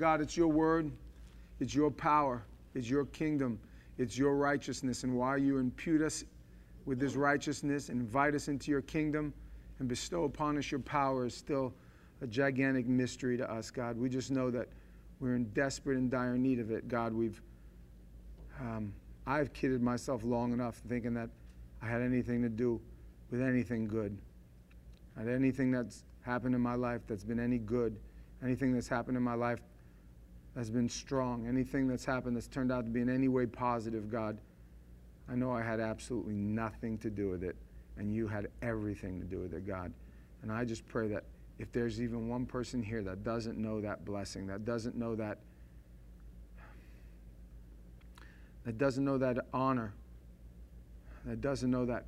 God, it's your word, it's your power, it's your kingdom, it's your righteousness. And while you impute us with this righteousness, invite us into your kingdom, and bestow upon us your power is still a gigantic mystery to us, God. We just know that we're in desperate and dire need of it, God. I've kidded myself long enough thinking that I had anything to do with anything good. Not anything that's happened in my life that's been any good, anything that's happened in my life that's been strong, anything that's happened that's turned out to be in any way positive, God. I know I had absolutely nothing to do with it, and you had everything to do with it, God. And I just pray that if there's even one person here that doesn't know that blessing, that doesn't know that honor, that doesn't know that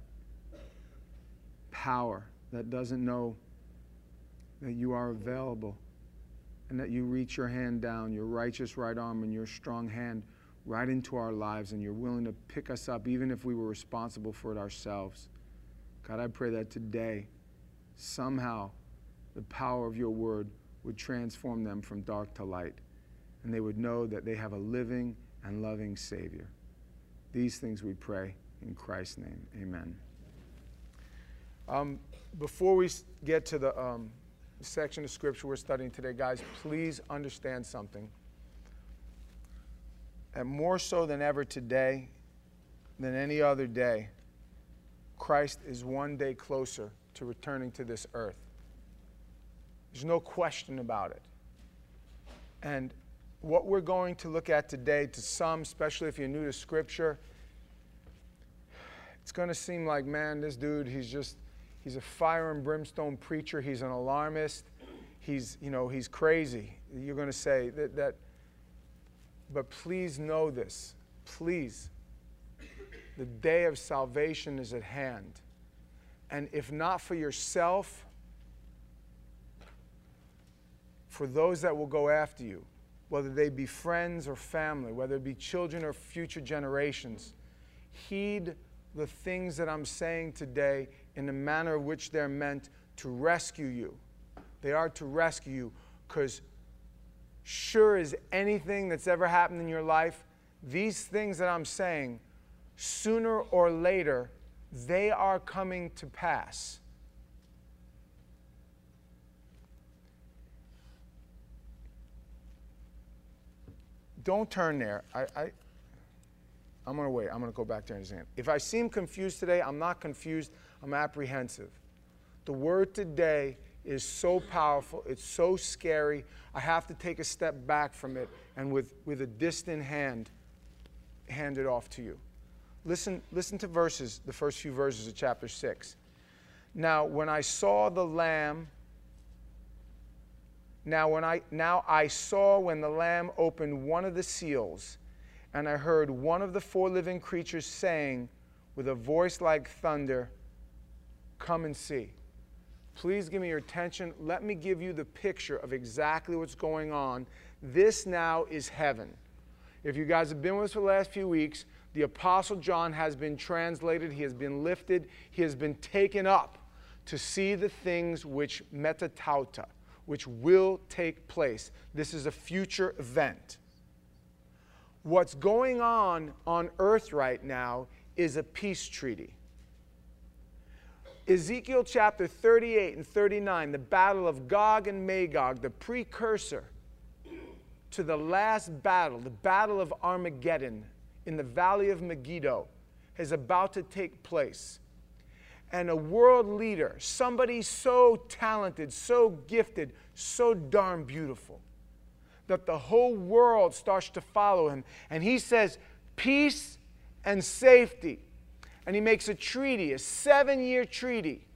power, that doesn't know that you are available and that you reach your hand down, your righteous right arm and your strong hand right into our lives, and you're willing to pick us up even if we were responsible for it ourselves. God, I pray that today somehow the power of your word would transform them from dark to light, and they would know that they have a living and loving Savior. These things we pray in Christ's name. Amen. Before we get to the section of Scripture we're studying today, guys, please understand something. And more so than ever today, than any other day, Christ is one day closer to returning to this earth. There's no question about it. And what we're going to look at today, to some, especially if you're new to Scripture, it's going to seem like, man, this dude, he's a fire and brimstone preacher. He's an alarmist. He's crazy. You're going to say that. But please know this. Please. The day of salvation is at hand. And if not for yourself, for those that will go after you, whether they be friends or family, whether it be children or future generations, heed the things that I'm saying today in the manner in which they're meant to rescue you. They are to rescue you, because sure as anything that's ever happened in your life, these things that I'm saying, sooner or later, they are coming to pass. Don't turn there. I'm going to wait. I'm going to go back there in a second. If I seem confused today, I'm not confused. I'm apprehensive. The word today is so powerful. It's so scary. I have to take a step back from it and with a distant hand it off to you. Listen to the first few verses of chapter 6. Now I saw when the Lamb opened one of the seals, and I heard one of the four living creatures saying with a voice like thunder, "Come and see." Please give me your attention. Let me give you the picture of exactly what's going on. This now is heaven. If you guys have been with us for the last few weeks, the Apostle John has been translated. He has been lifted. He has been taken up to see the things which metatauta, which will take place. This is a future event. What's going on earth right now is a peace treaty. Ezekiel chapter 38 and 39, the battle of Gog and Magog, the precursor to the last battle, the battle of Armageddon in the valley of Megiddo, is about to take place. And a world leader, somebody so talented, so gifted, so darn beautiful, that the whole world starts to follow him. And he says, peace and safety. And he makes a treaty, a 7-year treaty,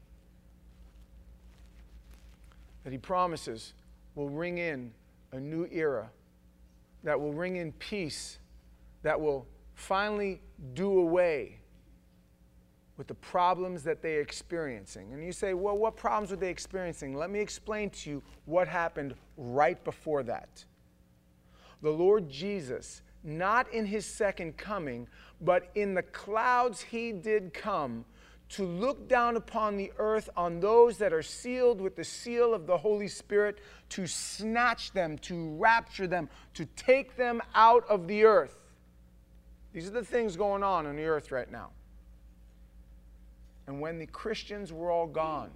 that he promises will ring in a new era, that will ring in peace, that will finally do away with the problems that they're experiencing. And you say, well, what problems were they experiencing? Let me explain to you what happened right before that. The Lord Jesus, not in his second coming, but in the clouds he did come to look down upon the earth on those that are sealed with the seal of the Holy Spirit, to snatch them, to rapture them, to take them out of the earth. These are the things going on the earth right now. And when the Christians were all gone,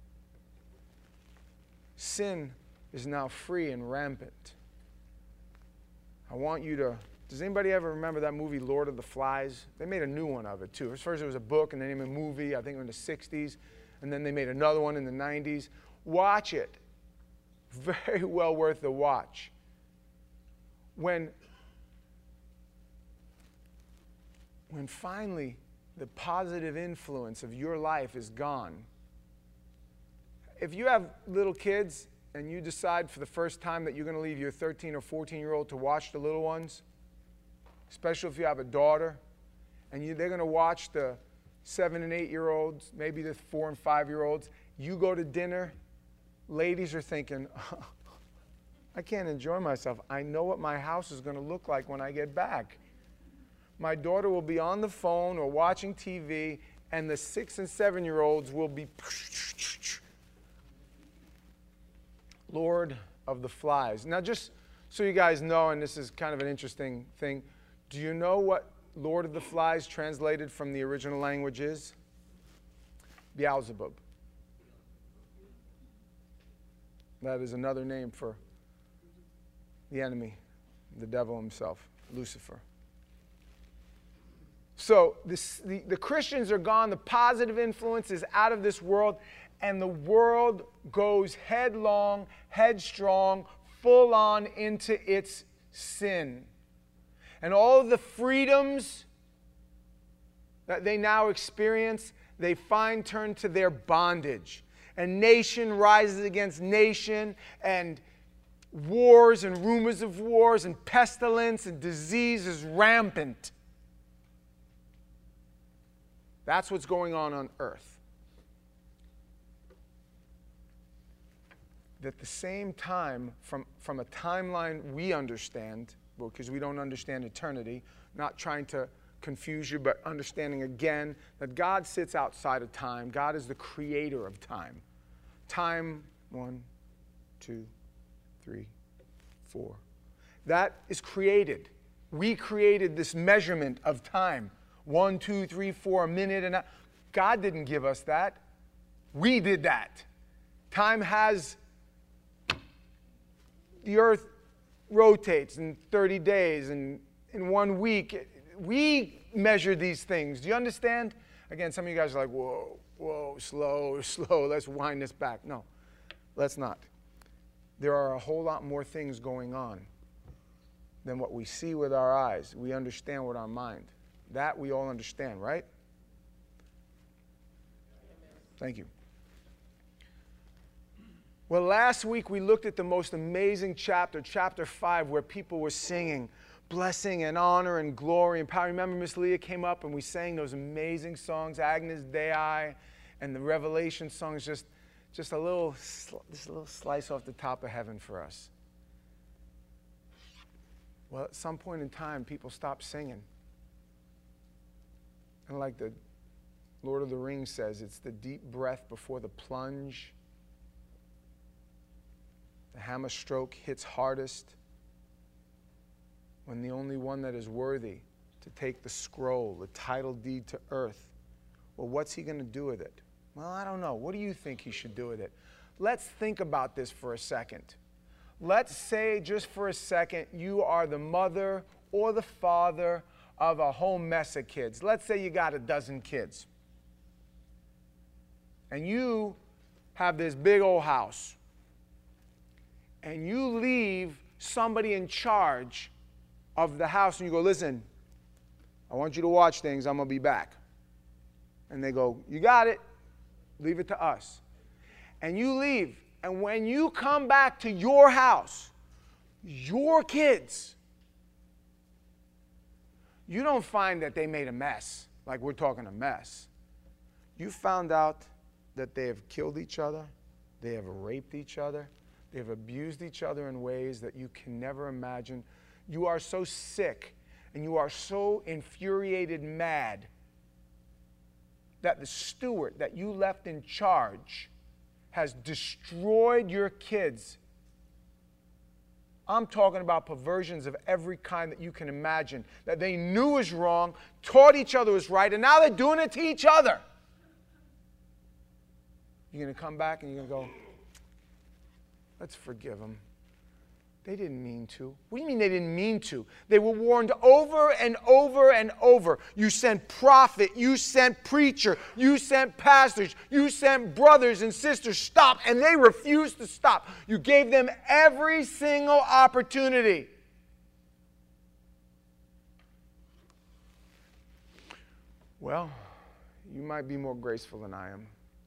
sin is now free and rampant. I want you to... Does anybody ever remember that movie, Lord of the Flies? They made a new one of it, too. First it was a book, and then they made a movie, I think in the 60s, and then they made another one in the 90s. Watch it. Very well worth the watch. When finally the positive influence of your life is gone, if you have little kids and you decide for the first time that you're going to leave your 13 or 14-year-old to watch the little ones, especially if you have a daughter, and they're going to watch the 7 and 8-year-olds, maybe the 4 and 5-year-olds. You go to dinner, ladies are thinking, oh, I can't enjoy myself. I know what my house is going to look like when I get back. My daughter will be on the phone or watching TV, and the 6 and 7-year-olds will be Lord of the Flies. Now, just so you guys know, and this is kind of an interesting thing, do you know what Lord of the Flies translated from the original language is? Beelzebub. That is another name for the enemy, the devil himself, Lucifer. So the Christians are gone, the positive influence is out of this world, and the world goes headlong, headstrong, full on into its sin. And all of the freedoms that they now experience, they find turn to their bondage. And nation rises against nation, and wars and rumors of wars and pestilence and disease is rampant. That's what's going on earth. At the same time, from a timeline we understand, because we don't understand eternity, not trying to confuse you, but understanding again that God sits outside of time. God is the creator of time. Time, 1, 2, 3, 4. That is created. We created this measurement of time. 1, 2, 3, 4, a minute. And God didn't give us that. We did that. Time has... The earth rotates in 30 days and in 1 week. We measure these things. Do you understand? Again, some of you guys are like, whoa, slow, let's wind this back. No, let's not. There are a whole lot more things going on than what we see with our eyes. We understand with our mind. That we all understand, right? Thank you. Well, last week we looked at the most amazing chapter, chapter 5, where people were singing blessing and honor and glory and power. Remember, Miss Leah came up and we sang those amazing songs, Agnus Dei, and the Revelation songs, just a little slice off the top of heaven for us. Well, at some point in time, people stopped singing. And like the Lord of the Rings says, it's the deep breath before the plunge. The hammer stroke hits hardest when the only one that is worthy to take the scroll, the title deed to earth, well, what's he going to do with it? Well, I don't know. What do you think he should do with it? Let's think about this for a second. Let's say just for a second you are the mother or the father of a whole mess of kids. Let's say you got a dozen kids. And you have this big old house. And you leave somebody in charge of the house, and you go, listen, I want you to watch things. I'm going to be back. And they go, you got it. Leave it to us. And you leave. And when you come back to your house, your kids, you don't find that they made a mess, like we're talking a mess. You found out that they have killed each other, they have raped each other, they have abused each other in ways that you can never imagine. You are so sick and you are so infuriated mad that the steward that you left in charge has destroyed your kids. I'm talking about perversions of every kind that you can imagine, that they knew was wrong, taught each other was right, and now they're doing it to each other. You're going to come back and you're going to go, let's forgive them. They didn't mean to. What do you mean they didn't mean to? They were warned over and over and over. You sent prophet, you sent preacher, you sent pastors, you sent brothers and sisters, stop, and they refused to stop. You gave them every single opportunity. Well, you might be more graceful than I am.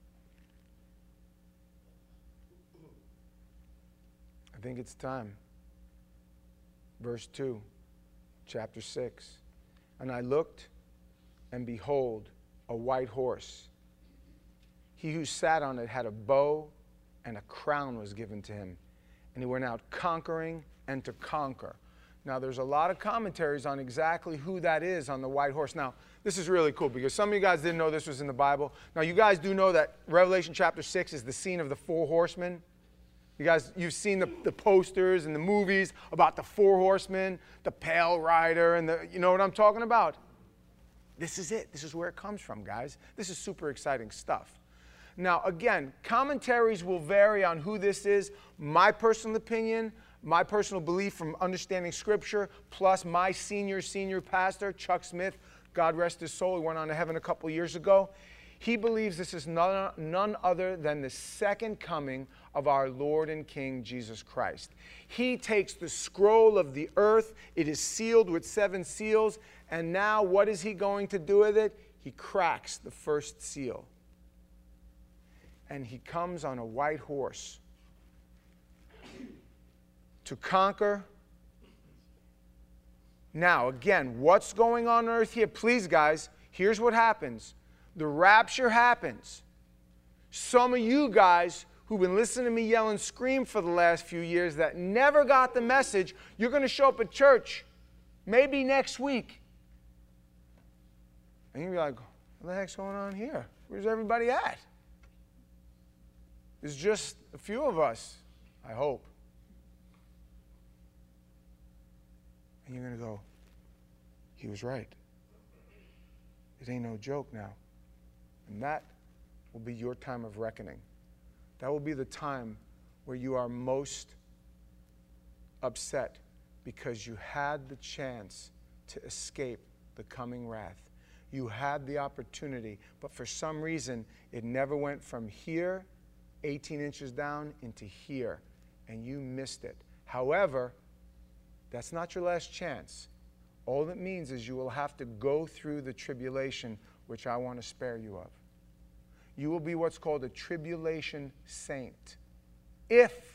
I think it's time. Verse 2, chapter 6. And I looked, and behold, a white horse. He who sat on it had a bow, and a crown was given to him. And he went out conquering and to conquer. Now, there's a lot of commentaries on exactly who that is on the white horse. Now, this is really cool because some of you guys didn't know this was in the Bible. Now, you guys do know that Revelation chapter 6 is the scene of the four horsemen. You guys, you've seen the posters and the movies about the four horsemen, the pale rider, and you know what I'm talking about? This is it. This is where it comes from, guys. This is super exciting stuff. Now, again, commentaries will vary on who this is. My personal opinion, my personal belief from understanding Scripture, plus my senior pastor, Chuck Smith, God rest his soul, he went on to heaven a couple years ago. He believes this is none other than the second coming of our Lord and King Jesus Christ. He takes the scroll of the earth, it is sealed with 7 seals, and now what is he going to do with it? He cracks the first seal. And he comes on a white horse to conquer. Now, again, what's going on earth here? Please, guys, here's what happens. The rapture happens. Some of you guys who've been listening to me yell and scream for the last few years that never got the message, you're going to show up at church maybe next week. And you'll be like, what the heck's going on here? Where's everybody at? There's just a few of us, I hope. And you're going to go, he was right. It ain't no joke now. And that will be your time of reckoning. That will be the time where you are most upset because you had the chance to escape the coming wrath. You had the opportunity, but for some reason, it never went from here, 18 inches down, into here, and you missed it. However, that's not your last chance. All it means is you will have to go through the tribulation, which I want to spare you of. You will be what's called a tribulation saint. If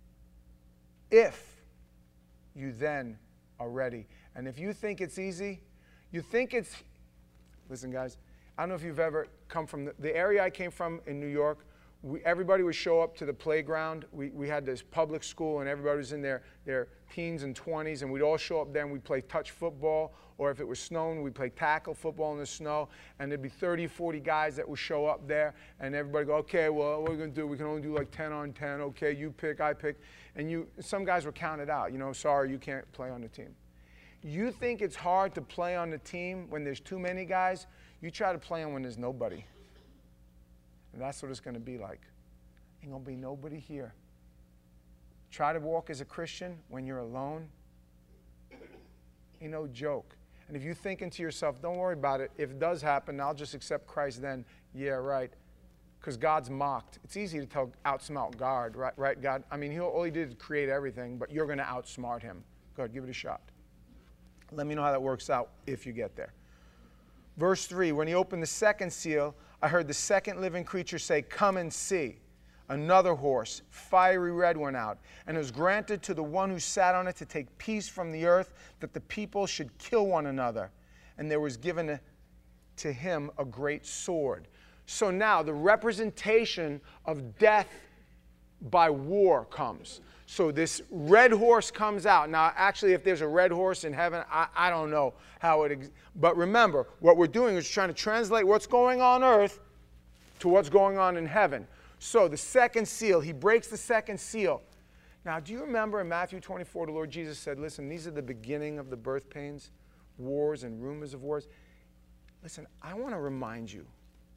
you then are ready. And if you think it's easy, you think it's, listen guys, I don't know if you've ever come from the area I came from in New York. Everybody would show up to the playground. We had this public school, and everybody was in their teens and 20s, and we'd all show up there, and we'd play touch football, or if it was snowing, we'd play tackle football in the snow, and there'd be 30, 40 guys that would show up there, and everybody go, okay, well, what are we going to do? We can only do like 10 on 10. Okay, you pick, I pick. And some guys were counted out. You know, sorry, you can't play on the team. You think it's hard to play on the team when there's too many guys? You try to play on when there's nobody. And that's what it's going to be like. Ain't going to be nobody here. Try to walk as a Christian when you're alone. Ain't no joke. And if you're thinking to yourself, don't worry about it. If it does happen, I'll just accept Christ then. Yeah, right. Because God's mocked. It's easy to outsmart God, right, God? I mean, all he did is create everything, but you're going to outsmart him. Go ahead, give it a shot. Let me know how that works out if you get there. Verse 3, when he opened the second seal, I heard the second living creature say, come and see. Another horse, fiery red, went out, and it was granted to the one who sat on it to take peace from the earth, that the people should kill one another. And there was given to him a great sword. So now the representation of death by war comes. So this red horse comes out. Now, actually, if there's a red horse in heaven, I don't know how it. But remember, what we're doing is trying to translate what's going on earth to what's going on in heaven. So the second seal, he breaks the second seal. Now, do you remember in Matthew 24, the Lord Jesus said, listen, these are the beginning of the birth pains, wars and rumors of wars. Listen, I want to remind you,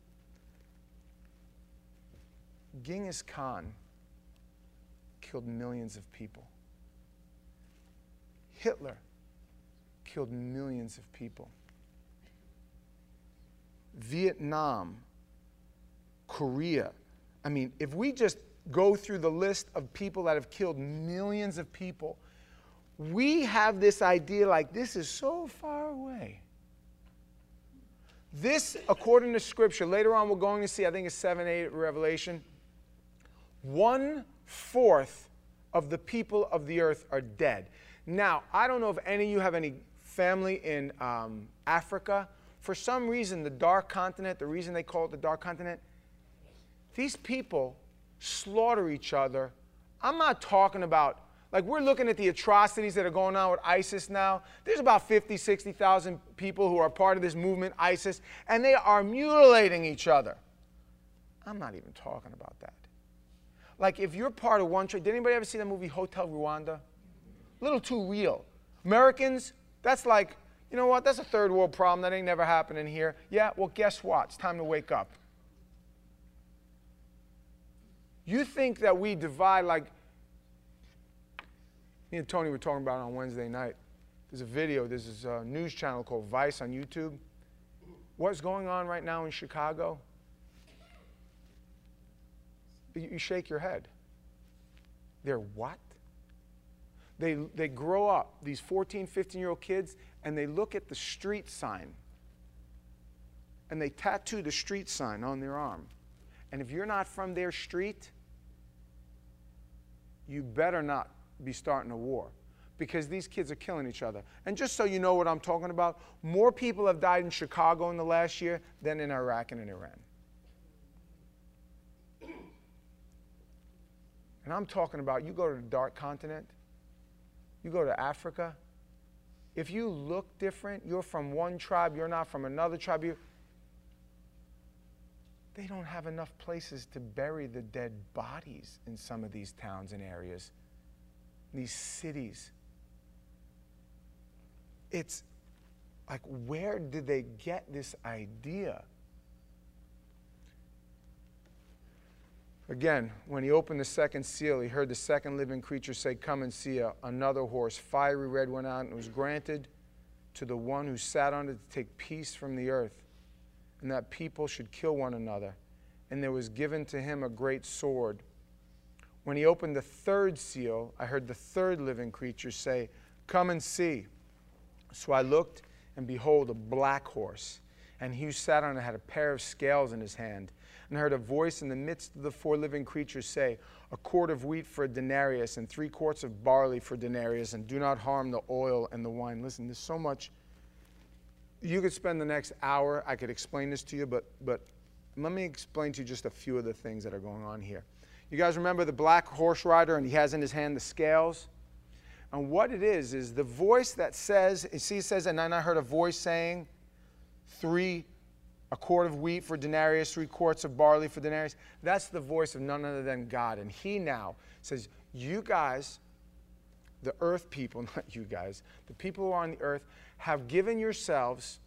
Genghis Khan killed millions of people. Hitler killed millions of people. Vietnam, Korea. I mean, if we just go through the list of people that have killed millions of people, we have this idea like this is so far away. This, according to Scripture, later on we're going to see, I think it's 7-8 Revelation, 1/4 of the people of the earth are dead. Now, I don't know if any of you have any family in Africa. For some reason, the Dark Continent, the reason they call it the Dark Continent, these people slaughter each other. I'm not talking about, like we're looking at the atrocities that are going on with ISIS now. There's about 50, 60,000 people who are part of this movement, ISIS, and they are mutilating each other. I'm not even talking about that. Like if you're part of one tribe, did anybody ever see the movie Hotel Rwanda? A little too real. Americans, that's like, you know what, that's a third world problem. That ain't never happening here. Yeah, well, guess what? It's time to wake up. You think that we divide like, me and Tony were talking about it on Wednesday night. There's a video, there's a news channel called Vice on YouTube. What's going on right now in Chicago? You shake your head. They're what? They grow up, these 14, 15-year-old kids, and they look at the street sign. And they tattoo the street sign on their arm. And if you're not from their street, you better not be starting a war. Because these kids are killing each other. And just so you know what I'm talking about, more people have died in Chicago in the last year than in Iraq and in Iran. And I'm talking about, you go to the Dark Continent, you go to Africa, if you look different, you're from one tribe, you're not from another tribe, they don't have enough places to bury the dead bodies in some of these towns and areas, these cities. It's like, where did they get this idea? Again, when he opened the second seal, he heard the second living creature say, "Come and see." Another horse, fiery red, went out, and it was granted to the one who sat on it to take peace from the earth, and that people should kill one another. And there was given to him a great sword. When he opened the third seal, I heard the third living creature say, "Come and see." So I looked, and behold, a black horse. And he who sat on it had a pair of scales in his hand. And I heard a voice in the midst of the four living creatures say, "A quart of wheat for a denarius, and 3 quarts of barley for a denarius, and do not harm the oil and the wine." Listen, there's so much. You could spend the next hour, I could explain this to you, but let me explain to you just a few of the things that are going on here. You guys remember the black horse rider, and he has in his hand the scales? And what it is the voice that says, you see, it says, "And then I heard a voice saying, a quart of wheat for denarius, 3 quarts of barley for denarius." That's the voice of none other than God. And he now says, you guys, the earth people, not you guys, the people who are on the earth, have given yourselves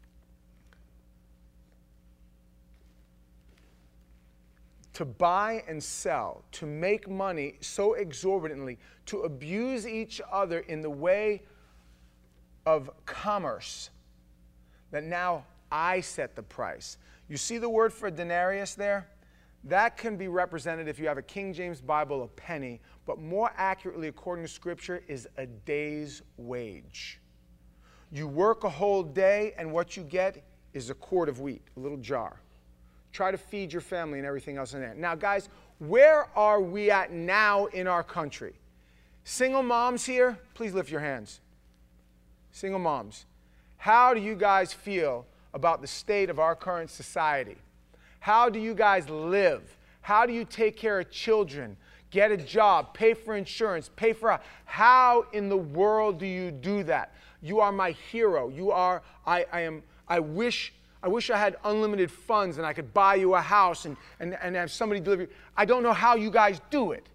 to buy and sell, to make money so exorbitantly, to abuse each other in the way of commerce, that now I set the price. You see the word for denarius there? That can be represented, if you have a King James Bible, a penny, but more accurately, according to Scripture, is a day's wage. You work a whole day, and what you get is a quart of wheat, a little jar. Try to feed your family and everything else in there. Now, guys, where are we at now in our country? Single moms here, please lift your hands. Single moms. How do you guys feel about the state of our current society? How do you guys live? How do you take care of children? get a job, pay for insurance, pay for how in the world do you do that? You are my hero. You are, I wish I had unlimited funds and I could buy you a house and have somebody deliver you. I don't know how you guys do it.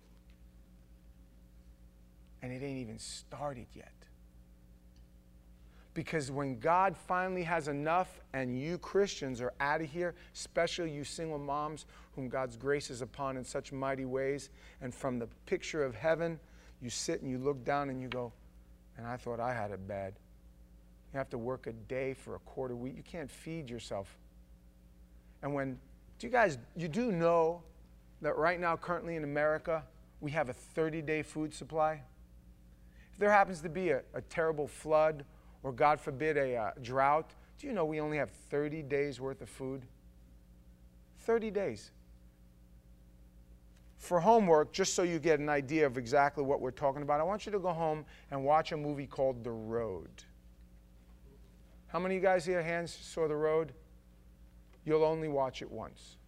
And it ain't even started yet. Because when God finally has enough and you Christians are out of here, especially you single moms whom God's grace is upon in such mighty ways, and from the picture of heaven, you sit and you look down and you go, and I thought I had it bad. You have to work a day for a quarter week. You can't feed yourself. And you do know that right now, currently in America, we have a 30-day food supply? If there happens to be a terrible flood, or God forbid a drought, do you know we only have 30 days worth of food? 30 days. For homework, just so you get an idea of exactly what we're talking about, I want you to go home and watch a movie called The Road. How many of you guys here, hands, saw The Road? You'll only watch it once.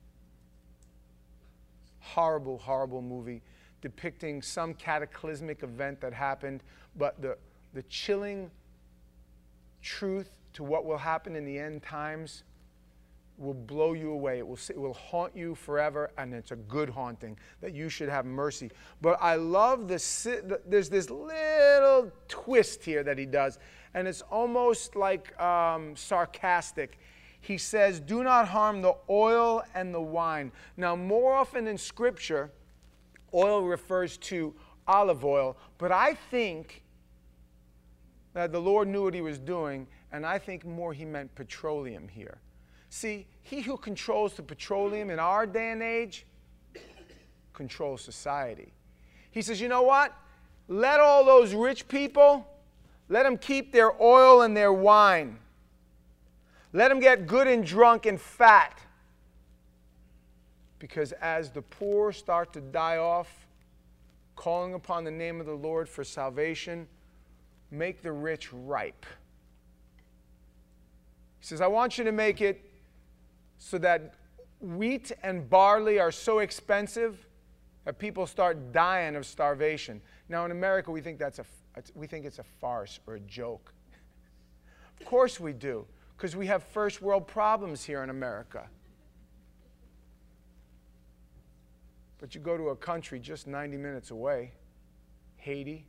Horrible, horrible movie depicting some cataclysmic event that happened, but the chilling truth to what will happen in the end times will blow you away. It will haunt you forever, and it's a good haunting that you should have mercy. But I love there's this little twist here that he does, and it's almost like sarcastic. He says, do not harm the oil and the wine. Now, more often in Scripture, oil refers to olive oil, but I think that the Lord knew what he was doing, and I think more he meant petroleum here. See, he who controls the petroleum in our day and age controls society. He says, you know what? Let all those rich people, let them keep their oil and their wine. Let them get good and drunk and fat. Because as the poor start to die off, calling upon the name of the Lord for salvation, make the rich ripe. He says, I want you to make it so that wheat and barley are so expensive that people start dying of starvation. Now in America, we think it's a farce or a joke. Of course we do, because we have first world problems here in America. But you go to a country just 90 minutes away, Haiti,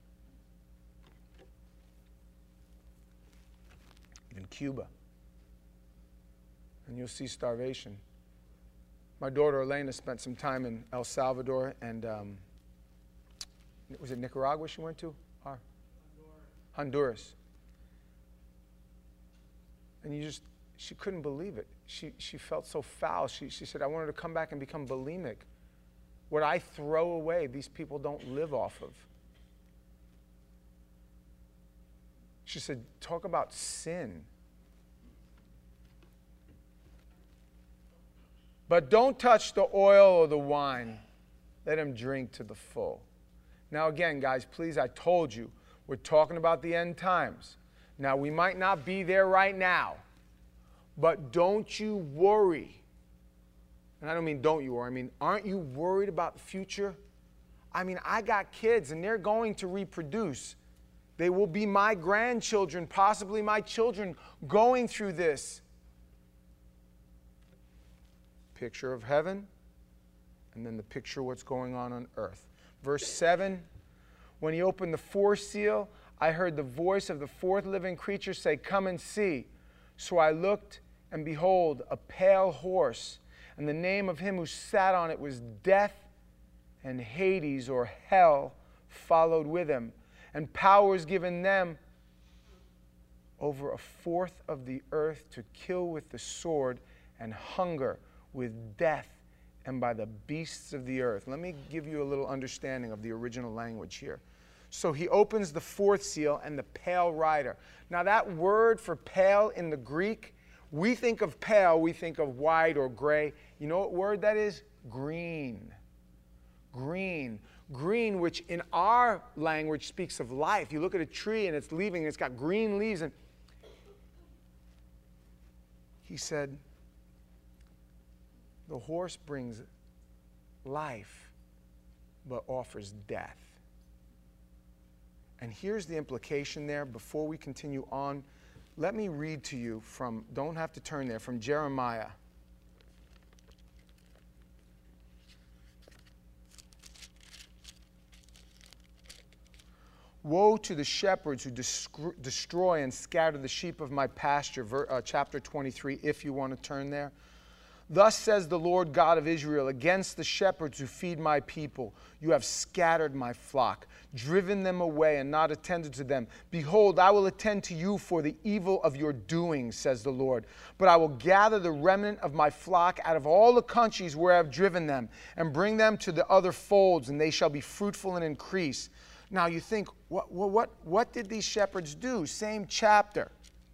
even Cuba, and you'll see starvation. My daughter Elena spent some time in El Salvador and was it Nicaragua she went to? Honduras. And she couldn't believe it. She felt so foul. She said, I wanted to come back and become bulimic. What I throw away, these people don't live off of. She said, talk about sin. But don't touch the oil or the wine. Let him drink to the full. Now again, guys, please, I told you, we're talking about the end times. Now, we might not be there right now, but don't you worry. And I don't mean don't you worry. I mean, aren't you worried about the future? I mean, I got kids, and they're going to reproduce. They will be my grandchildren, possibly my children, going through this. Picture of heaven, and then the picture of what's going on earth. Verse 7, when he opened the fourth seal, I heard the voice of the fourth living creature say, come and see. So I looked, and behold, a pale horse, and the name of him who sat on it was Death, and Hades, or hell, followed with him. And power was given them over a fourth of the earth to kill with the sword, and hunger with death, and by the beasts of the earth. Let me give you a little understanding of the original language here. So he opens the fourth seal, and the pale rider. Now that word for pale in the Greek, we think of pale, we think of white or gray. You know what word that is? Green. Green. Green, which in our language speaks of life. You look at a tree and it's leaving, it's got green leaves. And he said, the horse brings life, but offers death. And here's the implication there. Before we continue on, let me read to you from, don't have to turn there, from Jeremiah. Woe to the shepherds who destroy and scatter the sheep of my pasture, chapter 23, if you want to turn there. Thus says the Lord God of Israel, against the shepherds who feed my people, you have scattered my flock, driven them away and not attended to them. Behold, I will attend to you for the evil of your doing, says the Lord. But I will gather the remnant of my flock out of all the countries where I have driven them, and bring them to the other folds, and they shall be fruitful and increase. Now you think, what did these shepherds do? Same chapter.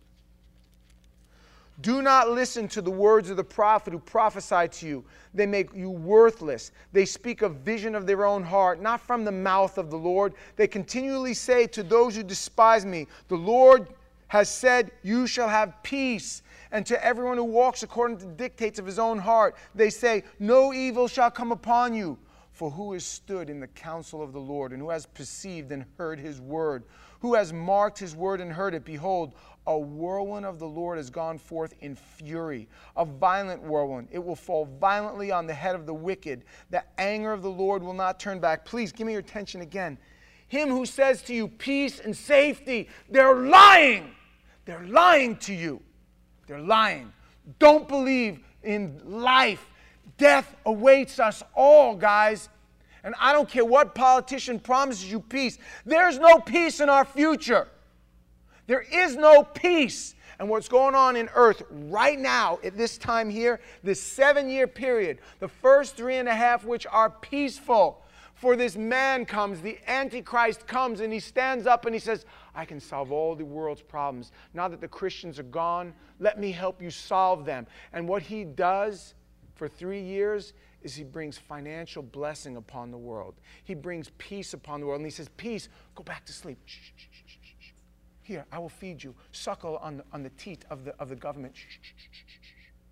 Do not listen to the words of the prophet who prophesy to you. They make you worthless. They speak a vision of their own heart, not from the mouth of the Lord. They continually say to those who despise me, the Lord has said, you shall have peace. And to everyone who walks according to the dictates of his own heart, they say, no evil shall come upon you. For who has stood in the counsel of the Lord, and who has perceived and heard his word? Who has marked his word and heard it? Behold, a whirlwind of the Lord has gone forth in fury, a violent whirlwind. It will fall violently on the head of the wicked. The anger of the Lord will not turn back. Please give me your attention again. Him who says to you, peace and safety, they're lying. They're lying to you. They're lying. Don't believe in life. Death awaits us all, guys. And I don't care what politician promises you peace. There's no peace in our future. There is no peace. And what's going on in earth right now at this time here, this 7-year period, the first 3.5 which are peaceful. For this man comes, the Antichrist comes, and he stands up and he says, I can solve all the world's problems. Now that the Christians are gone, let me help you solve them. And what he does for 3 years is he brings financial blessing upon the world. He brings peace upon the world. And he says, peace, go back to sleep. Shh, shh, shh, shh, shh. Here, I will feed you. Suckle on the teat of the government. Shh, shh, shh, shh, shh.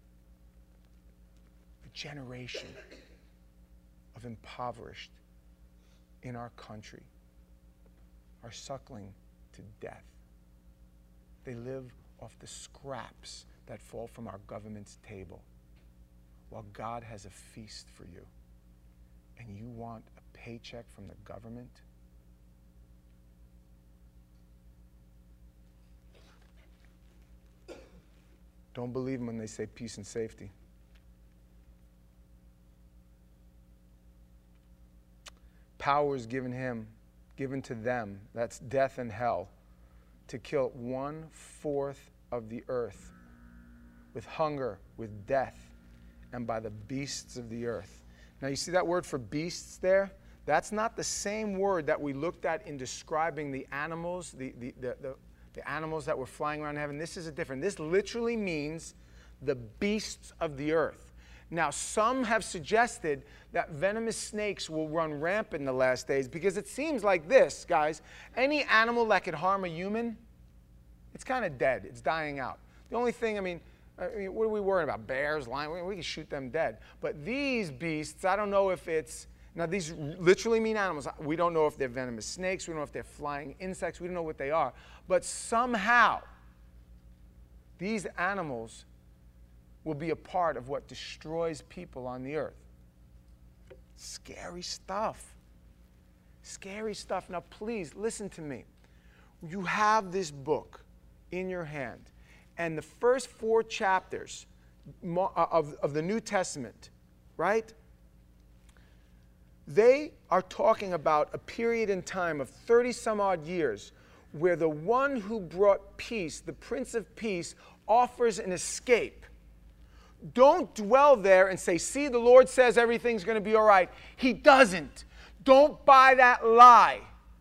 A generation of impoverished in our country are suckling to death. They live off the scraps that fall from our government's table, while God has a feast for you, and you want a paycheck from the government? Don't believe them when they say peace and safety. Power is given to them, that's death and hell, to kill 1/4 of the earth with hunger, with death, and by the beasts of the earth. Now you see that word for beasts there? That's not the same word that we looked at in describing the animals, the animals that were flying around heaven. This is a different. This literally means the beasts of the earth. Now some have suggested that venomous snakes will run rampant in the last days, because it seems like this, guys. Any animal that could harm a human, it's kind of dead. It's dying out. The only thing, I mean, what are we worrying about? Bears, lions? We can shoot them dead. But these beasts, I don't know if it's... Now, these literally mean animals. We don't know if they're venomous snakes. We don't know if they're flying insects. We don't know what they are. But somehow, these animals will be a part of what destroys people on the earth. Scary stuff. Scary stuff. Now, please, listen to me. You have this book in your hand. And the first 4 chapters of the New Testament, right? They are talking about a period in time of 30-some-odd years where the one who brought peace, the Prince of Peace, offers an escape. Don't dwell there and say, see, the Lord says everything's going to be all right. He doesn't. Don't buy that lie.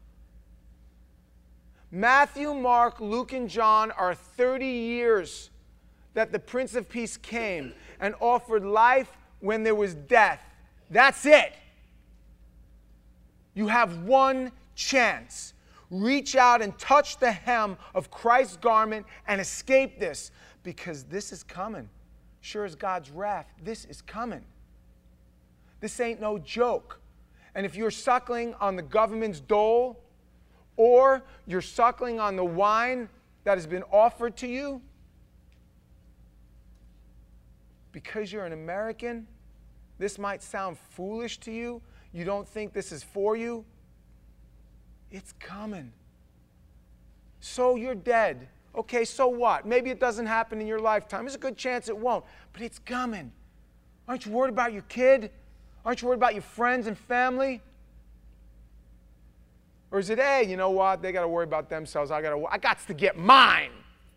Matthew, Mark, Luke, and John are 30 years that the Prince of Peace came and offered life when there was death. That's it. You have one chance. Reach out and touch the hem of Christ's garment and escape this, because this is coming. Sure as God's wrath, this is coming. This ain't no joke. And if you're suckling on the government's dole, or you're suckling on the wine that has been offered to you, because you're an American, this might sound foolish to you. You don't think this is for you. It's coming. So you're dead. Okay, so what? Maybe it doesn't happen in your lifetime. There's a good chance it won't, but it's coming. Aren't you worried about your kid? Aren't you worried about your friends and family? Or is it, hey, you know what? They got to worry about themselves. I got to get mine.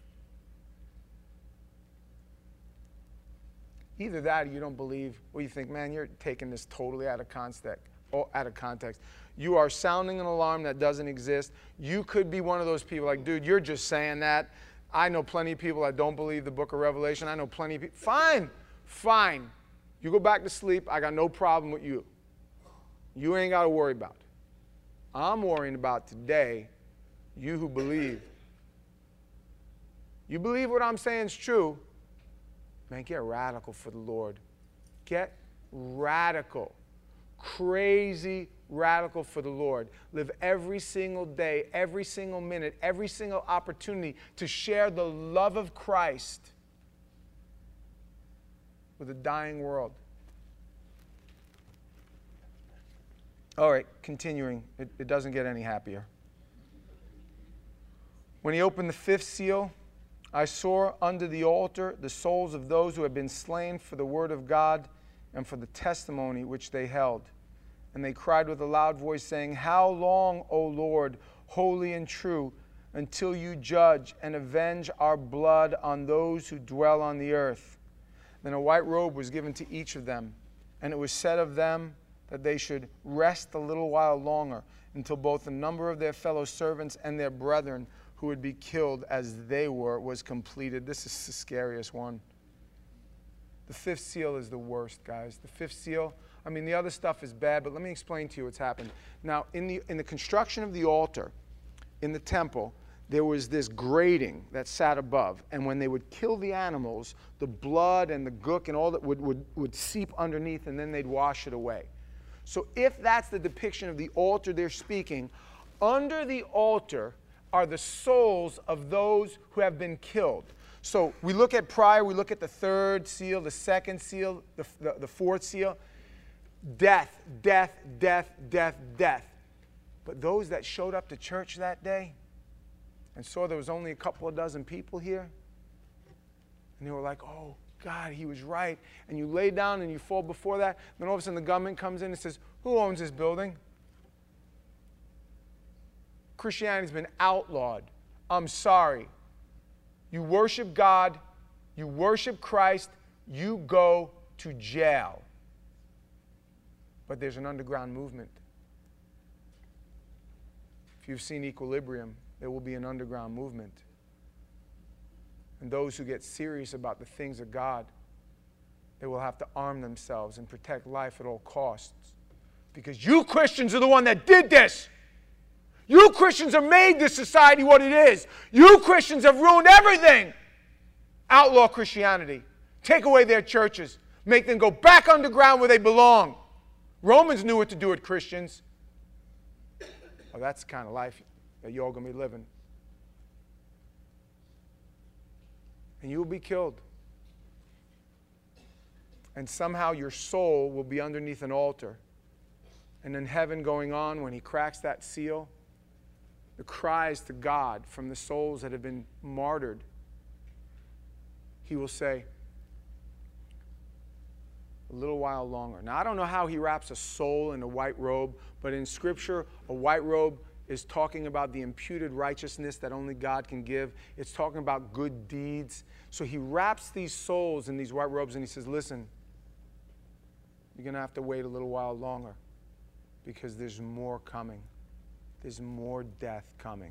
Either that or you don't believe, or you think, man, you're taking this totally out of context. You are sounding an alarm that doesn't exist. You could be one of those people like, dude, you're just saying that. I know plenty of people that don't believe the book of Revelation. I know plenty of people. Fine. You go back to sleep. I got no problem with you. You ain't got to worry about it. I'm worrying about today, you who believe. You believe what I'm saying is true. Man, get radical for the Lord. Get radical. Crazy radical for the Lord. Live every single day, every single minute, every single opportunity to share the love of Christ with a dying world. All right, continuing. It doesn't get any happier. When he opened the fifth seal, I saw under the altar the souls of those who had been slain for the word of God and for the testimony which they held. And they cried with a loud voice, saying, How long, O Lord, holy and true, until you judge and avenge our blood on those who dwell on the earth? Then a white robe was given to each of them, and it was said of them that they should rest a little while longer, until both the number of their fellow servants and their brethren who would be killed as they were was completed. This is the scariest one. The fifth seal is the worst, guys. The fifth seal, I mean, the other stuff is bad, but let me explain to you what's happened. Now, in the construction of the altar, in the temple, there was this grating that sat above, and when they would kill the animals, the blood and the gook and all that would seep underneath, and then they'd wash it away. So if that's the depiction of the altar they're speaking, under the altar are the souls of those who have been killed. So we look at prior, we look at the third seal, the second seal, the fourth seal. Death, death, death, death, death. But those that showed up to church that day and saw there was only a couple of dozen people here, and they were like, oh, God, he was right. And you lay down and you fall before that. Then all of a sudden the government comes in and says, who owns this building? Christianity's been outlawed. I'm sorry. You worship God, you worship Christ, you go to jail. But there's an underground movement. If you've seen Equilibrium, there will be an underground movement. And those who get serious about the things of God, they will have to arm themselves and protect life at all costs. Because you Christians are the one that did this. You Christians have made this society what it is. You Christians have ruined everything. Outlaw Christianity. Take away their churches. Make them go back underground where they belong. Romans knew what to do with Christians. Well, that's the kind of life that you're all going to be living. And you will be killed. And somehow your soul will be underneath an altar. And in heaven going on, when he cracks that seal, the cries to God from the souls that have been martyred, he will say, a little while longer. Now, I don't know how he wraps a soul in a white robe, but in Scripture, a white robe is talking about the imputed righteousness that only God can give. It's talking about good deeds. So he wraps these souls in these white robes and he says, listen, you're going to have to wait a little while longer because there's more coming. There's more death coming.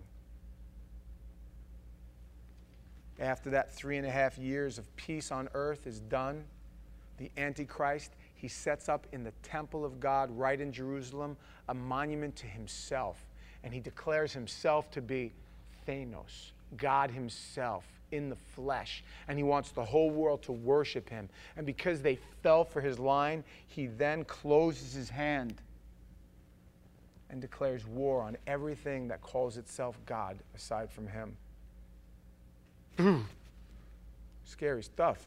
After that 3.5 years of peace on earth is done, the Antichrist, he sets up in the temple of God right in Jerusalem a monument to himself. And he declares himself to be Thanos, God himself in the flesh. And he wants the whole world to worship him. And because they fell for his line, he then closes his hand and declares war on everything that calls itself God aside from him. Scary stuff.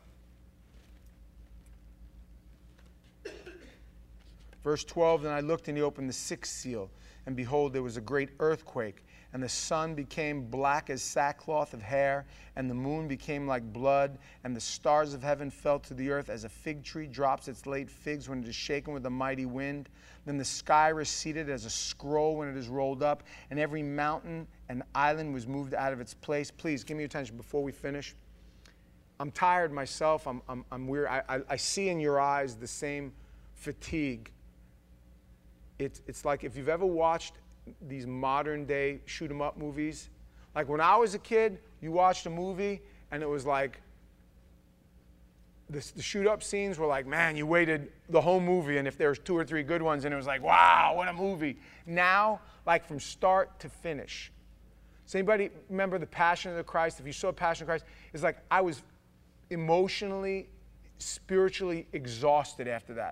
Verse 12, then I looked and he opened the sixth seal, and behold, there was a great earthquake, and the sun became black as sackcloth of hair, and the moon became like blood, and the stars of heaven fell to the earth as a fig tree drops its late figs when it is shaken with a mighty wind. Then the sky receded as a scroll when it is rolled up, and every mountain and island was moved out of its place. Please, give me your attention before we finish. I'm tired myself. I'm weird. I see in your eyes the same fatigue. It's like if you've ever watched these modern day shoot 'em up movies. Like when I was a kid, you watched a movie and it was like the shoot up scenes were like, man, you waited the whole movie, and if there was 2 or 3 good ones, and it was like, wow, what a movie. Now, like from start to finish. Does anybody remember the Passion of the Christ? If you saw Passion of Christ, it's like I was emotionally, spiritually exhausted after that.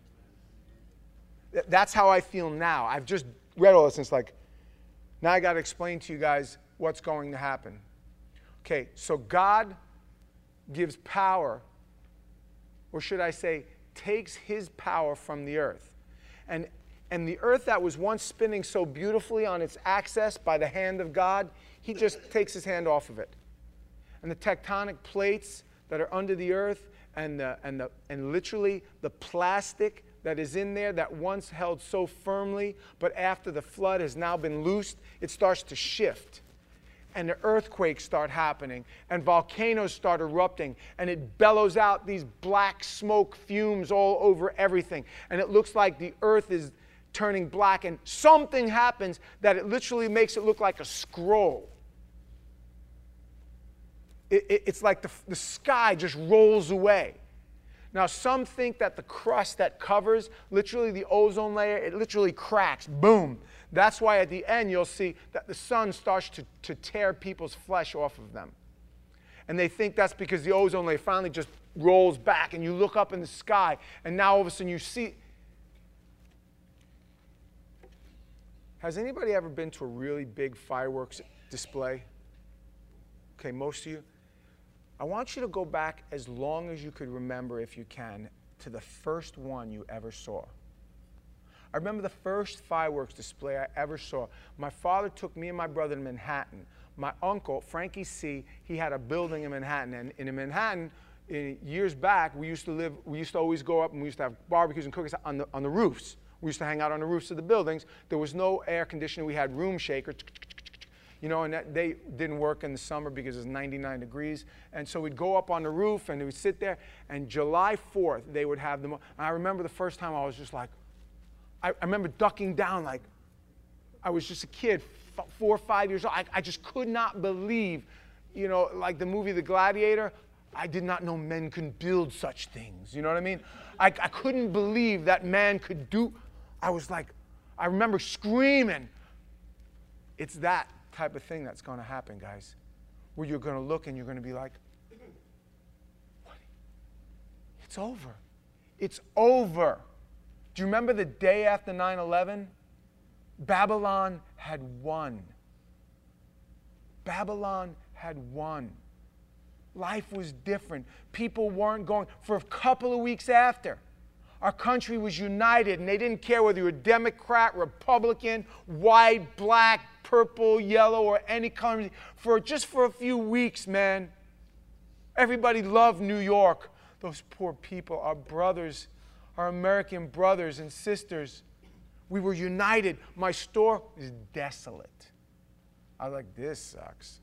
That's how I feel now. I've just read all this, and it's like, now I got to explain to you guys what's going to happen. Okay, so God gives power, or should I say, takes his power from the earth. And the earth that was once spinning so beautifully on its axis by the hand of God, he just takes his hand off of it. And the tectonic plates that are under the earth and literally the plastic that is in there that once held so firmly, but after the flood has now been loosed, it starts to shift. And the earthquakes start happening, and volcanoes start erupting, and it bellows out these black smoke fumes all over everything. And it looks like the earth is turning black, and something happens that it literally makes it look like a scroll. It's like the sky just rolls away. Now, some think that the crust that covers literally the ozone layer, it literally cracks. Boom. That's why at the end you'll see that the sun starts to tear people's flesh off of them. And they think that's because the ozone layer finally just rolls back, and you look up in the sky, and now all of a sudden you see. Has anybody ever been to a really big fireworks display? Okay, most of you. I want you to go back as long as you could remember, if you can, to the first one you ever saw. I remember the first fireworks display I ever saw. My father took me and my brother to Manhattan. My uncle, Frankie C., he had a building in Manhattan. And in Manhattan, years back, we used to always go up and we used to have barbecues and cookies on the roofs. We used to hang out on the roofs of the buildings. There was no air conditioning. We had room shakers. You know, and they didn't work in the summer because it was 99 degrees. And so we'd go up on the roof and we'd sit there. And July 4th, they would have them. And I remember the first time I was just like, I remember ducking down like I was just a kid, 4 or 5 years old. I just could not believe, you know, like the movie The Gladiator. I did not know men could build such things. You know what I mean? I couldn't believe that man could do. I was like, I remember screaming. It's that type of thing that's going to happen, guys, where you're going to look and you're going to be like, what? It's over. It's over. Do you remember the day after 9/11? Babylon had won. Babylon had won. Life was different. People weren't going. For a couple of weeks after, our country was united, and they didn't care whether you were Democrat, Republican, white, black, purple, yellow, or any color. Just for a few weeks, man. Everybody loved New York. Those poor people, our brothers, our American brothers and sisters. We were united. My store is desolate. I was like, this sucks.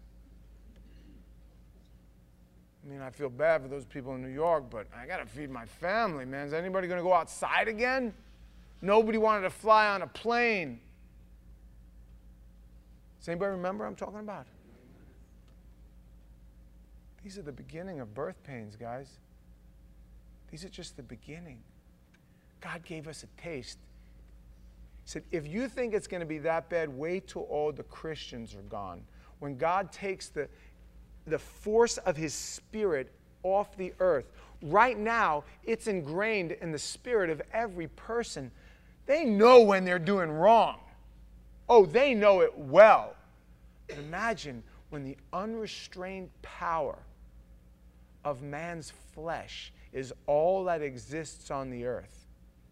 I mean, I feel bad for those people in New York, but I got to feed my family, man. Is anybody going to go outside again? Nobody wanted to fly on a plane. Does anybody remember what I'm talking about? These are the beginning of birth pains, guys. These are just the beginning. God gave us a taste. He said, if you think it's going to be that bad, wait till all the Christians are gone. When God takes the force of his spirit off the earth, right now it's ingrained in the spirit of every person. They know when they're doing wrong. Oh, they know it well. But imagine when the unrestrained power of man's flesh is all that exists on the earth.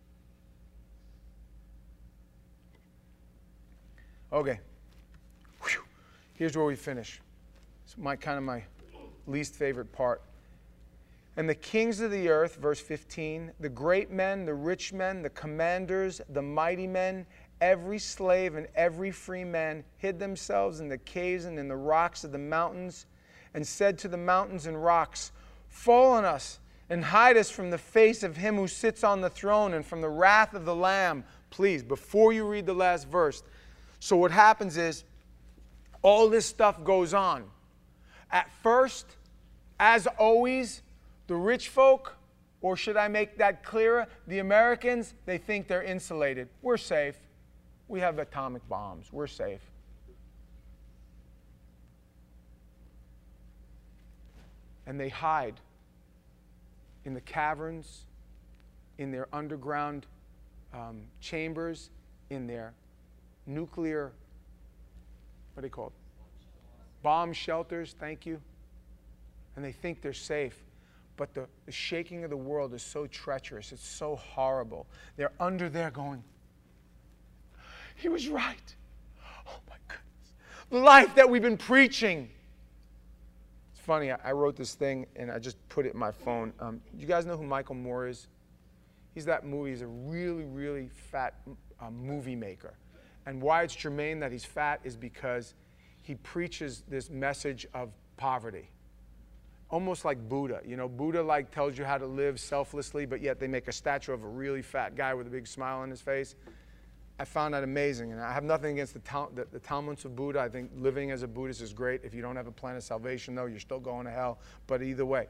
Okay. Whew. Here's where we finish. It's my least favorite part. And the kings of the earth, verse 15, the great men, the rich men, the commanders, the mighty men, every slave and every free man hid themselves in the caves and in the rocks of the mountains, and said to the mountains and rocks, fall on us and hide us from the face of him who sits on the throne and from the wrath of the Lamb. Please, before you read the last verse. So what happens is, all this stuff goes on. At first, as always, the rich folk, or should I make that clearer, the Americans, they think they're insulated. We're safe. We have atomic bombs. We're safe. And they hide in the caverns, in their underground chambers, in their nuclear, what are they called? Bomb shelters, thank you. And they think they're safe. But the shaking of the world is so treacherous. It's so horrible. They're under there going, he was right. Oh my goodness. The life that we've been preaching. It's funny, I wrote this thing and I just put it in my phone. You guys know who Michael Moore is? He's that movie. He's a really, really fat movie maker. And why it's germane that he's fat is because he preaches this message of poverty. Almost like Buddha. You know, Buddha tells you how to live selflessly, but yet they make a statue of a really fat guy with a big smile on his face. I found that amazing. And I have nothing against the Talmuds of Buddha. I think living as a Buddhist is great. If you don't have a plan of salvation, though, you're still going to hell. But either way.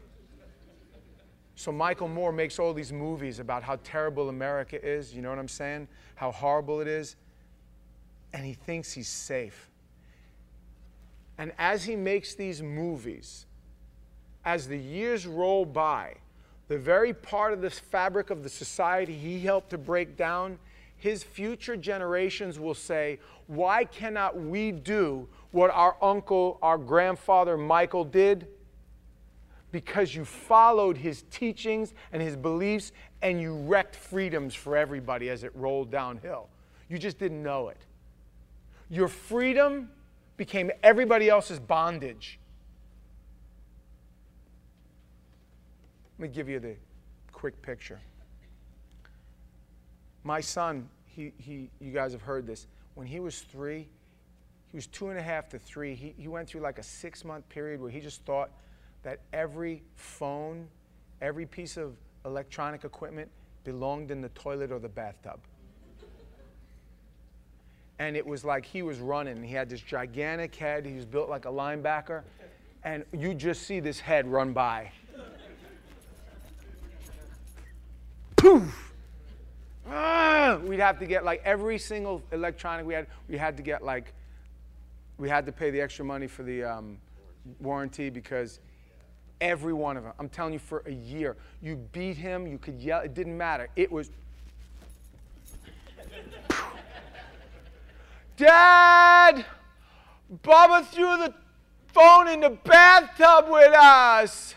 So Michael Moore makes all these movies about how terrible America is. You know what I'm saying? How horrible it is. And he thinks he's safe. And as he makes these movies, as the years roll by, the very part of this fabric of the society he helped to break down, his future generations will say, why cannot we do what our uncle, our grandfather Michael did? Because you followed his teachings and his beliefs and you wrecked freedoms for everybody as it rolled downhill. You just didn't know it. Your freedom became everybody else's bondage. Let me give you the quick picture. My son, you guys have heard this. When he was 3, he was 2.5 to 3. He went through like a 6-month period where he just thought that every phone, every piece of electronic equipment belonged in the toilet or the bathtub. And it was like he was running. He had this gigantic head. He was built like a linebacker. And you just see this head run by. Poof! We'd have to get every single electronic we had to get we had to pay the extra money for the warranty because every one of them, I'm telling you, for a year, you beat him, you could yell, it didn't matter. It was, Dad, Bubba threw the phone in the bathtub with us.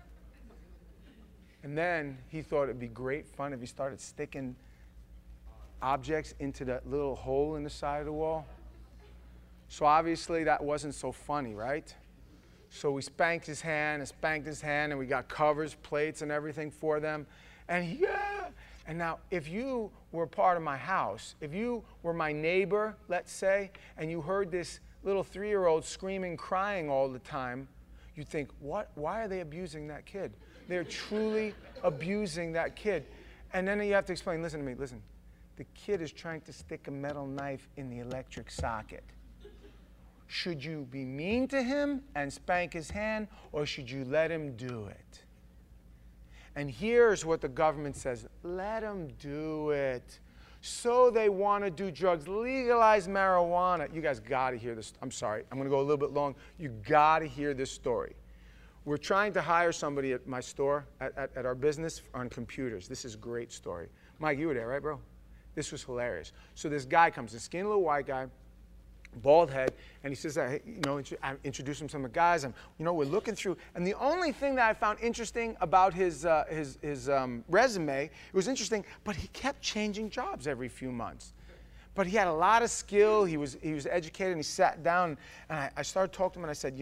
And then he thought it'd be great fun if he started sticking objects into that little hole in the side of the wall. So obviously that wasn't so funny, right? So we spanked his hand and we got covers, plates, and everything for them. And and now if you were part of my house, if you were my neighbor, let's say, and you heard this little 3-year-old screaming, crying all the time, you'd think, what? Why are they abusing that kid? They're truly abusing that kid. And then you have to explain, listen to me, listen. The kid is trying to stick a metal knife in the electric socket. Should you be mean to him and spank his hand, or should you let him do it? And here's what the government says, let him do it. So they want to do drugs, legalize marijuana. You guys got to hear this. I'm sorry, I'm going to go a little bit long. You got to hear this story. We're trying to hire somebody at my store, at our business, on computers. This is a great story. Mike, you were there, right, bro? This was hilarious. So this guy comes, a skinny little white guy, bald head, and he says, hey, I introduce him to some of the guys. We're looking through, and the only thing that I found interesting about his resume, it was interesting, but he kept changing jobs every few months. But he had a lot of skill. He was educated, and he sat down, and I started talking to him, and I said,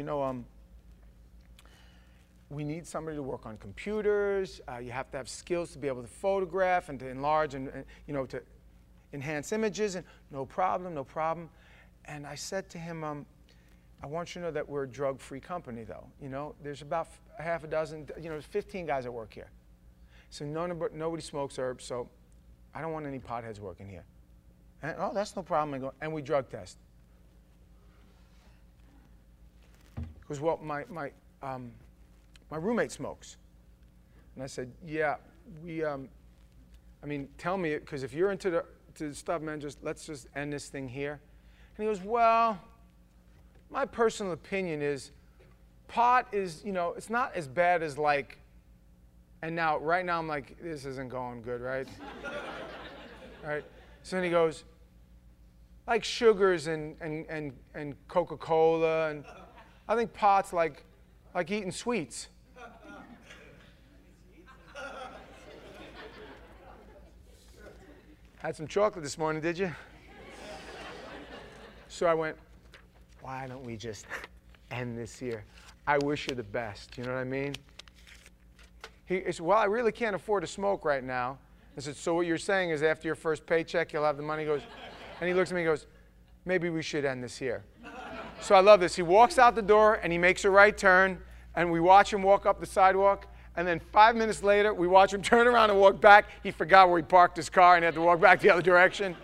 we need somebody to work on computers. You have to have skills to be able to photograph and to enlarge and to enhance images. And no problem. And I said to him, I want you to know that we're a drug-free company, though. There's about half a dozen, there's 15 guys that work here. So nobody smokes herbs, so I don't want any potheads working here. And, oh, that's no problem. And we drug test. Because, well, my roommate smokes. And I said, yeah, tell me, because if you're into the stuff, man, let's just end this thing here. And he goes, well, my personal opinion is pot is, it's not as bad as like, and right now I'm like, this isn't going good, right? Right? So then he goes, like sugars and Coca-Cola, and I think pot's like eating sweets. Had some chocolate this morning, did you? So I went, why don't we just end this here? I wish you the best, you know what I mean? He said, well, I really can't afford to smoke right now. I said, so what you're saying is after your first paycheck, you'll have the money? He goes, and he looks at me and goes, maybe we should end this here. So I love this. He walks out the door, and he makes a right turn, and we watch him walk up the sidewalk, and then 5 minutes later, we watch him turn around and walk back. He forgot where he parked his car and had to walk back the other direction.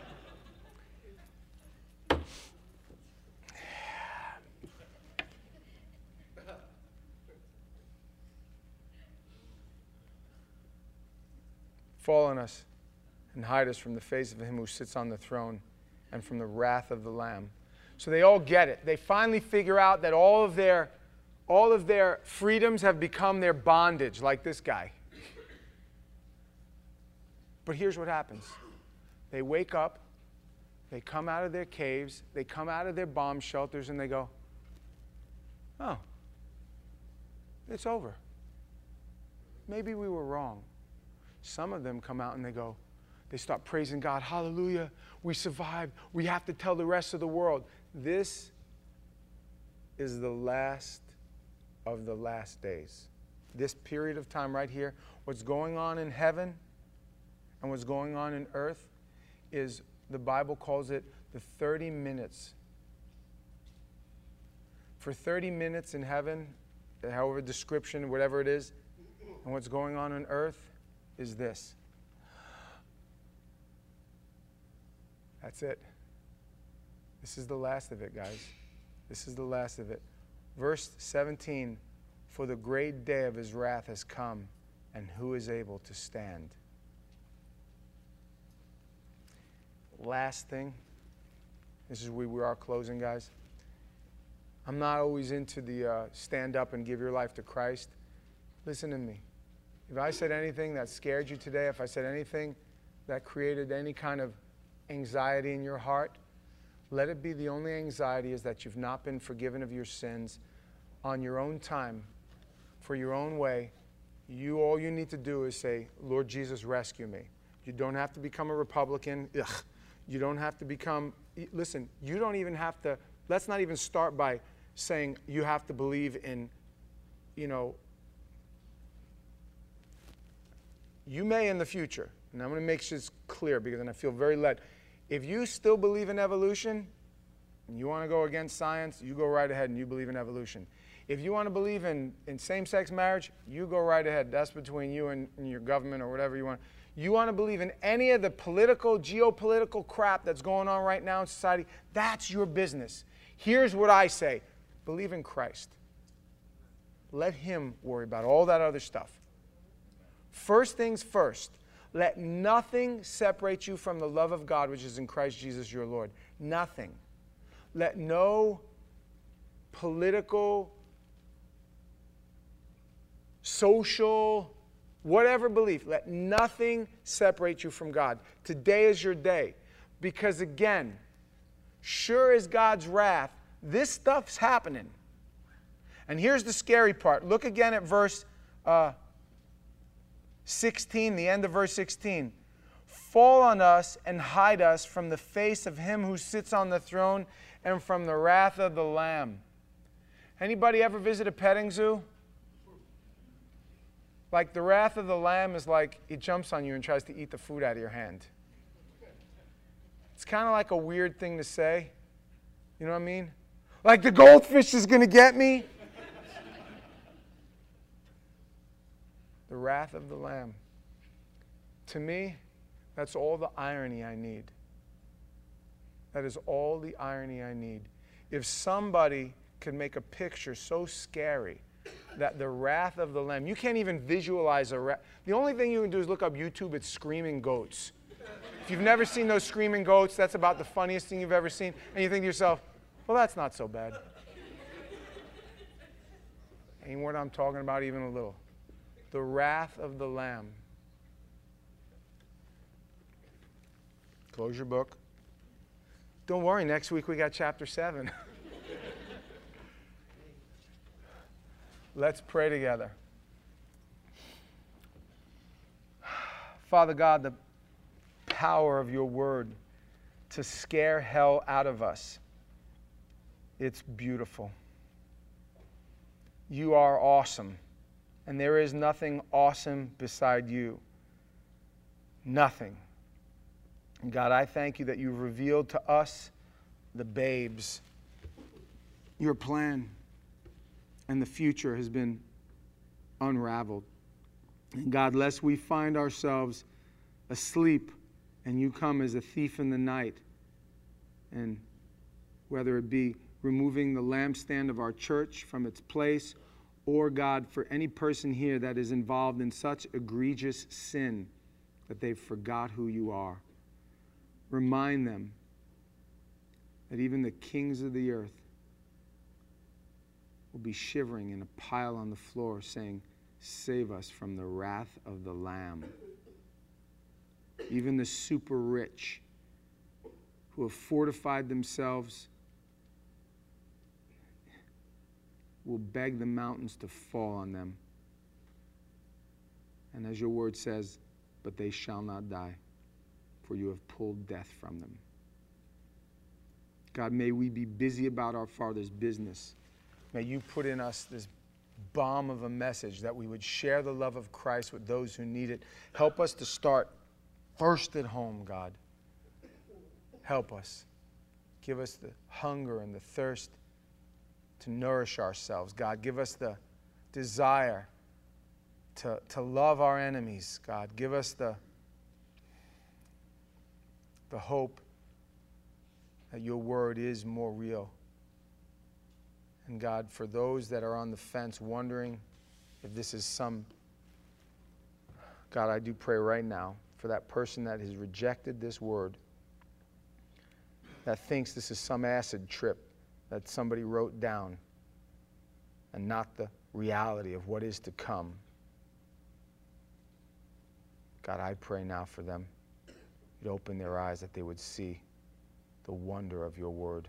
Fall on us and hide us from the face of him who sits on the throne and from the wrath of the Lamb. So they all get it. They finally figure out that all of their freedoms have become their bondage, like this guy. But here's what happens. They wake up, they come out of their caves, they come out of their bomb shelters, and they go, oh, it's over. Maybe we were wrong. Some of them come out and they start praising God. Hallelujah, we survived. We have to tell the rest of the world. This is the last of the last days. This period of time right here, what's going on in heaven and what's going on in earth is, the Bible calls it the 30 minutes. For 30 minutes in heaven, however description, whatever it is, and what's going on earth is this. That's it. This is the last of it, guys. This is the last of it. Verse 17, for the great day of his wrath has come, and who is able to stand? Last thing, this is where we are closing, guys. I'm not always into the stand up and give your life to Christ. Listen to me. If I said anything that scared you today, if I said anything that created any kind of anxiety in your heart, let it be the only anxiety is that you've not been forgiven of your sins on your own time, for your own way. All you need to do is say, Lord Jesus, rescue me. You don't have to become a Republican. Ugh. You don't have to become, listen, you don't even have to, let's not even start by saying you have to believe in, you may in the future, and I'm going to make this clear because then I feel very led. If you still believe in evolution and you want to go against science, you go right ahead and you believe in evolution. If you want to believe in same-sex marriage, you go right ahead. That's between you and your government or whatever you want. You want to believe in any of the political, geopolitical crap that's going on right now in society, that's your business. Here's what I say. Believe in Christ. Let him worry about all that other stuff. First things first, let nothing separate you from the love of God which is in Christ Jesus your Lord. Nothing. Let no political, social, Whatever belief, let nothing separate you from God. Today is your day. Because again, sure as God's wrath, this stuff's happening. And here's the scary part. Look again at verse 16, the end of verse 16. Fall on us and hide us from the face of him who sits on the throne and from the wrath of the Lamb. Anybody ever visit a petting zoo? Like the wrath of the Lamb is like it jumps on you and tries to eat the food out of your hand. It's kind of like a weird thing to say. You know what I mean? Like the goldfish is going to get me. The wrath of the Lamb. To me, that's all the irony I need. That is all the irony I need. If somebody could make a picture so scary that the wrath of the Lamb, you can't even visualize a wrath. The only thing you can do is look up YouTube, it's screaming goats. If you've never seen those screaming goats, that's about the funniest thing you've ever seen. And you think to yourself, well, that's not so bad. Ain't what I'm talking about even a little. The wrath of the Lamb. Close your book. Don't worry, next week we got chapter 7. Let's pray together. Father God, the power of your word to scare hell out of us, it's beautiful. You are awesome, and there is nothing awesome beside you. Nothing. And God, I thank you that you've revealed to us, the babes, your plan, and the future has been unraveled. And God, lest we find ourselves asleep and you come as a thief in the night, and whether it be removing the lampstand of our church from its place, or God, for any person here that is involved in such egregious sin that they've forgot who you are, remind them that even the kings of the earth will be shivering in a pile on the floor saying, save us from the wrath of the Lamb. Even the super rich who have fortified themselves will beg the mountains to fall on them. And as your word says, but they shall not die, for you have pulled death from them. God, may we be busy about our Father's business. May you put in us this bomb of a message that we would share the love of Christ with those who need it. Help us to start first at home, God. Help us. Give us the hunger and the thirst to nourish ourselves. God, give us the desire to love our enemies. God, give us the hope that your word is more real. And God, for those that are on the fence wondering if this is some, God, I do pray right now for that person that has rejected this word, that thinks this is some acid trip that somebody wrote down and not the reality of what is to come. God, I pray now for them. You'd open their eyes that they would see the wonder of your word.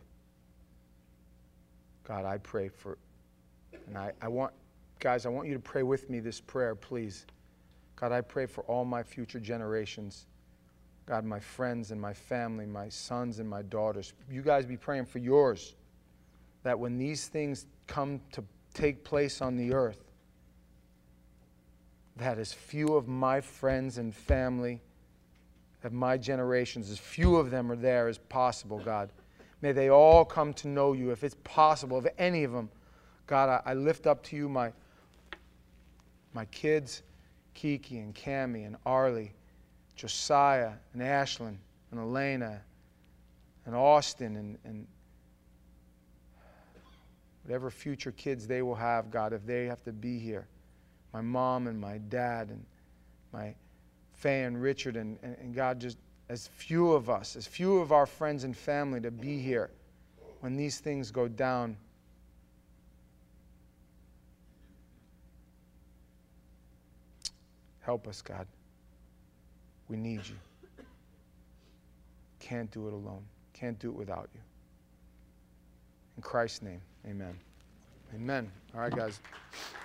God, I pray for, and I want, guys, I want you to pray with me this prayer, please. God, I pray for all my future generations. God, my friends and my family, my sons and my daughters. You guys be praying for yours, that when these things come to take place on the earth, that as few of my friends and family of my generations, as few of them are there as possible, God. May they all come to know you, if it's possible, if any of them. God, I lift up to you my kids, Kiki and Cammie and Arlie, Josiah and Ashlyn and Elena and Austin and whatever future kids they will have, God, if they have to be here. My mom and my dad and my Faye and Richard and God, just as few of us, as few of our friends and family to be here when these things go down. Help us, God. We need you. Can't do it alone. Can't do it without you. In Christ's name, amen. Amen. All right, guys.